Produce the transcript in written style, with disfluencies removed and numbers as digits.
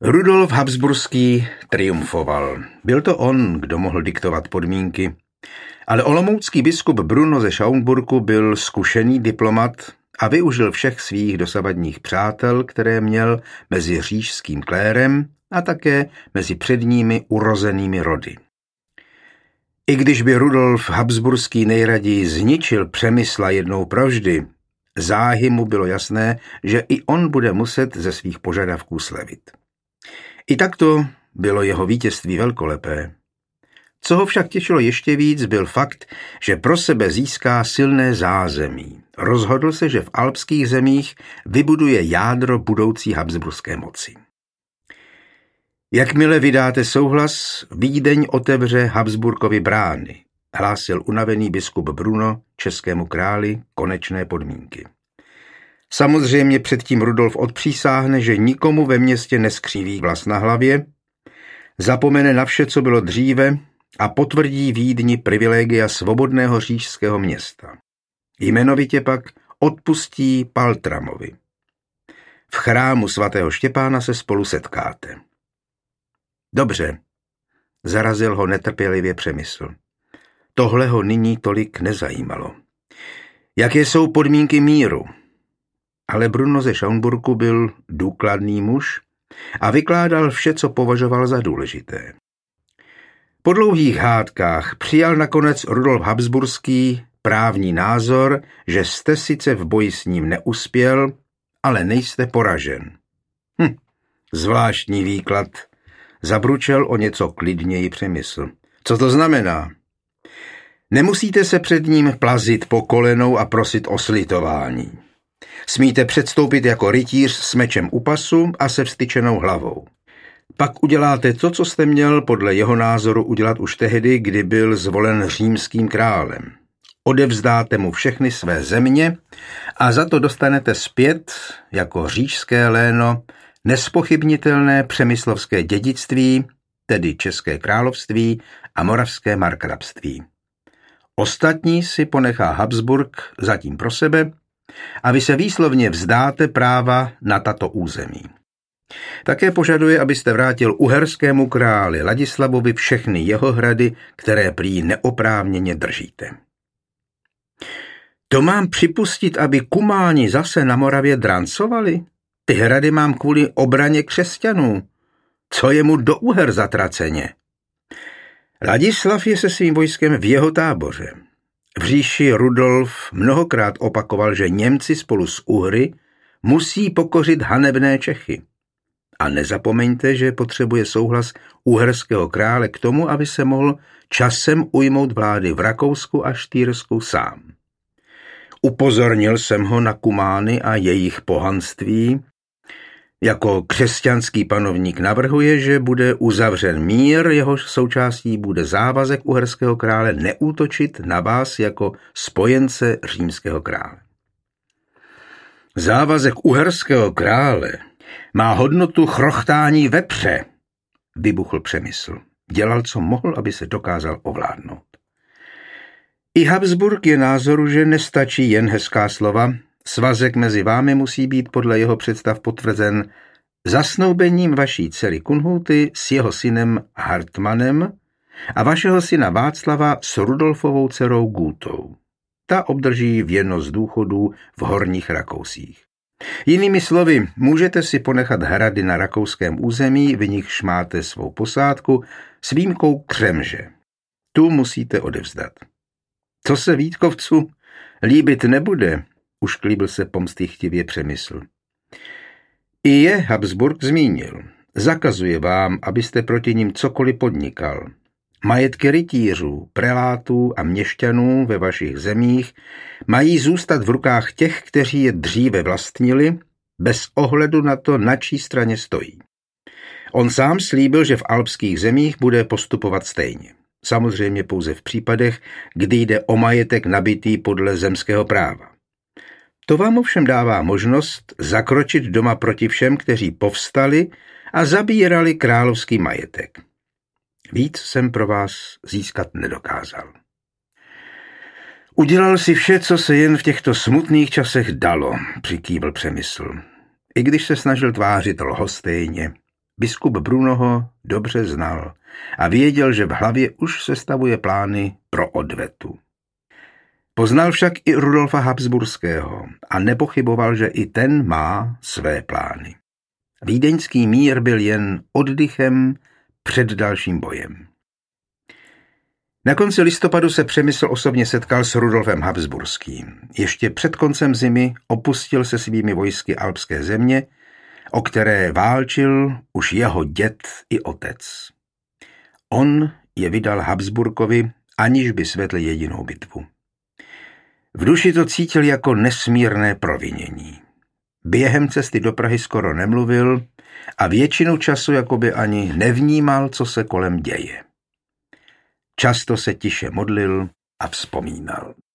Rudolf Habsburský triumfoval. Byl to on, kdo mohl diktovat podmínky, ale olomoucký biskup Bruno ze Schaumburku byl zkušený diplomat a využil všech svých dosavadních přátel, které měl mezi říšským klérem a také mezi předními urozenými rody. I když by Rudolf Habsburský nejraději zničil Přemysla jednou provždy, záhy mu bylo jasné, že i on bude muset ze svých požadavků slevit. I takto bylo jeho vítězství velkolepé. Co ho však těšilo ještě víc, byl fakt, že pro sebe získá silné zázemí. Rozhodl se, že v alpských zemích vybuduje jádro budoucí habsburské moci. Jakmile vydáte souhlas, Vídeň otevře Habsburkovi brány, hlásil unavený biskup Bruno českému králi konečné podmínky. Samozřejmě předtím Rudolf odpřísáhne, že nikomu ve městě neskříví vlas na hlavě, zapomene na vše, co bylo dříve a potvrdí Vídni privilegia svobodného říšského města. Jmenovitě pak odpustí Paltramovi. V chrámu svatého Štěpána se spolu setkáte. Dobře, zarazil ho netrpělivě Přemysl. Tohle ho nyní tolik nezajímalo. Jaké jsou podmínky míru? Ale Bruno ze Schaumburku byl důkladný muž a vykládal vše, co považoval za důležité. Po dlouhých hádkách přijal nakonec Rudolf Habsburský právní názor, že jste sice v boji s ním neuspěl, ale nejste poražen. Zvláštní výklad, zabručel o něco klidněji Přemysl. Co to znamená? Nemusíte se před ním plazit po kolenou a prosit o slitování. Smíte předstoupit jako rytíř s mečem u pasu a se vztyčenou hlavou. Pak uděláte to, co jste měl podle jeho názoru udělat už tehdy, kdy byl zvolen římským králem. Odevzdáte mu všechny své země a za to dostanete zpět, jako říšské léno, nespochybnitelné přemyslovské dědictví, tedy České království a Moravské markrabství. Ostatní si ponechá Habsburk zatím pro sebe a vy se výslovně vzdáte práva na tato území. Také požaduje, abyste vrátil uherskému králi Ladislavovi všechny jeho hrady, které prý neoprávněně držíte. To mám připustit, aby Kumáni zase na Moravě drancovali? Ty hrady mám kvůli obraně křesťanů. Co je mu do Uher zatraceně? Ladislav je se svým vojskem v jeho táboře. V říši Rudolf mnohokrát opakoval, že Němci spolu s Uhry musí pokořit hanebné Čechy. A nezapomeňte, že potřebuje souhlas uherského krále k tomu, aby se mohl časem ujmout vlády v Rakousku a Štýrsku sám. Upozornil jsem ho na Kumány a jejich pohanství. Jako křesťanský panovník navrhuje, že bude uzavřen mír, jehož součástí bude závazek uherského krále neútočit na vás jako spojence římského krále. Závazek uherského krále má hodnotu chrochtání vepře, vybuchl Přemysl. Dělal, co mohl, aby se dokázal ovládnout. I Habsburk je názoru, že nestačí jen hezká slova. Svazek mezi vámi musí být podle jeho představ potvrzen zasnoubením vaší dcery Kunhuty s jeho synem Hartmanem a vašeho syna Václava s Rudolfovou dcerou Gútou. Ta obdrží věrnost důchodů v Horních Rakousích. Jinými slovy, můžete si ponechat hrady na rakouském území, v nichž máte svou posádku, s výjimkou Křemže. Tu musíte odevzdat. Co se Vítkovců líbit nebude, ušklíbil se pomstychtivě Přemysl. I je Habsburk zmínil. Zakazuje vám, abyste proti nim cokoliv podnikal. Majetky rytířů, prelátů a měšťanů ve vašich zemích mají zůstat v rukách těch, kteří je dříve vlastnili, bez ohledu na to, na čí straně stojí. On sám slíbil, že v alpských zemích bude postupovat stejně. Samozřejmě pouze v případech, kdy jde o majetek nabitý podle zemského práva. To vám ovšem dává možnost zakročit doma proti všem, kteří povstali a zabírali královský majetek. Víc jsem pro vás získat nedokázal. Udělal si vše, co se jen v těchto smutných časech dalo, přikývl Přemysl. I když se snažil tvářit lhostejně, Biskup Bruno ho dobře znal a věděl, že v hlavě už sestavuje plány pro odvetu. Poznal však i Rudolfa Habsburského a nepochyboval, že i ten má své plány. Vídeňský mír byl jen oddychem před dalším bojem. Na konci listopadu se Přemysl osobně setkal s Rudolfem Habsburským. Ještě před koncem zimy opustil se svými vojsky alpské země, o které válčil už jeho děd i otec. On je vydal Habsburkovi, aniž by svedl jedinou bitvu. V duši to cítil jako nesmírné provinění. Během cesty do Prahy skoro nemluvil a většinu času jakoby ani nevnímal, co se kolem děje. Často se tiše modlil a vzpomínal.